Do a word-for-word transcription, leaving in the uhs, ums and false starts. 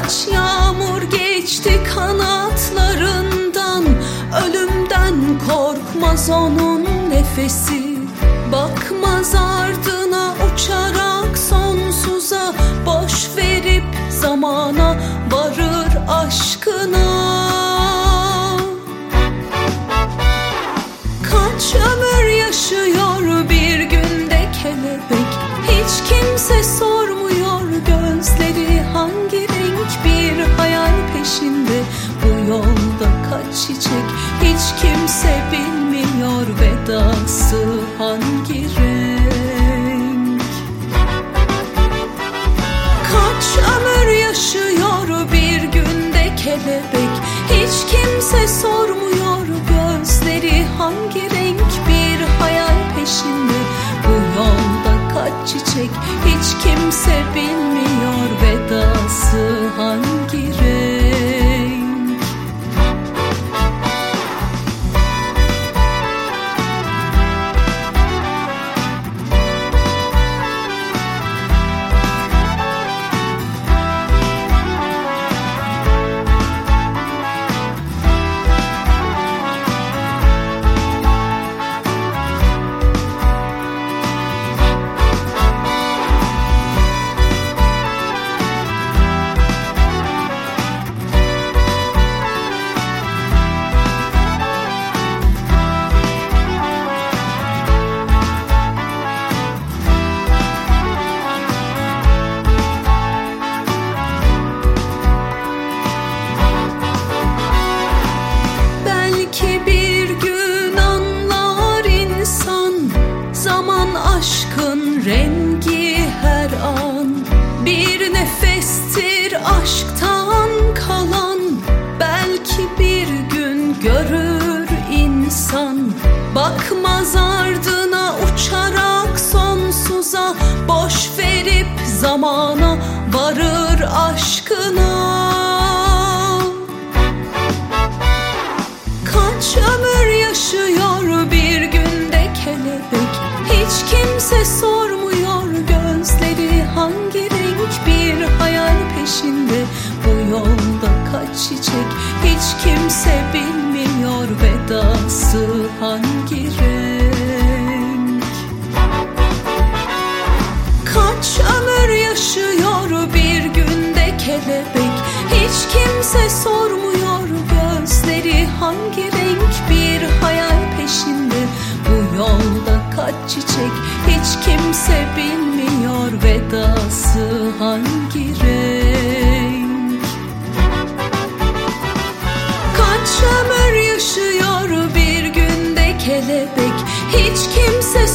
Kaç yağmur geçti kanatlarından, ölümden korkmaz onun nefesi. Bakmaz ardına uçarak sonsuza, boş verip zamana varır aşkına. Kaç ömür yaşıyor bir günde kelebek, hiç kimse sormuyor gözleri hangi renk, bir hayal peşinde bu yolda kaç çiçek, hiç kimse bilmiyor vedası hangi renk. Kaç ömür yaşıyor bir günde kelebek, hiç kimse sormuyor gözleri hangi renk, bir hayal peşinde bu yolda kaç çiçek, hiç kimse bilmiyor vedası hangi renk. Aşkın rengi her an bir nefestir aşktan kalan. Belki bir gün görür insan, bakmaz ardına uçarak sonsuza, boş verip zamana varır aşkına. Kaç ömür yaşıyor bir günde kelebek, hiç kimse sormuyor gözleri hangi renk, bir hayal peşinde bu yolda kaç çiçek, hiç kimse bilmiyor vedası hangi renk. Kaç ömür yaşıyor bir günde kelebek, hiç kimse sormuyor gözleri hangi renk, bir hayal peşinde bu yolda kaç çiçek, hiç kimse bilmiyor vedası hangi renk. Kaç ömür yaşıyor bir günde kelebek, hiç kimse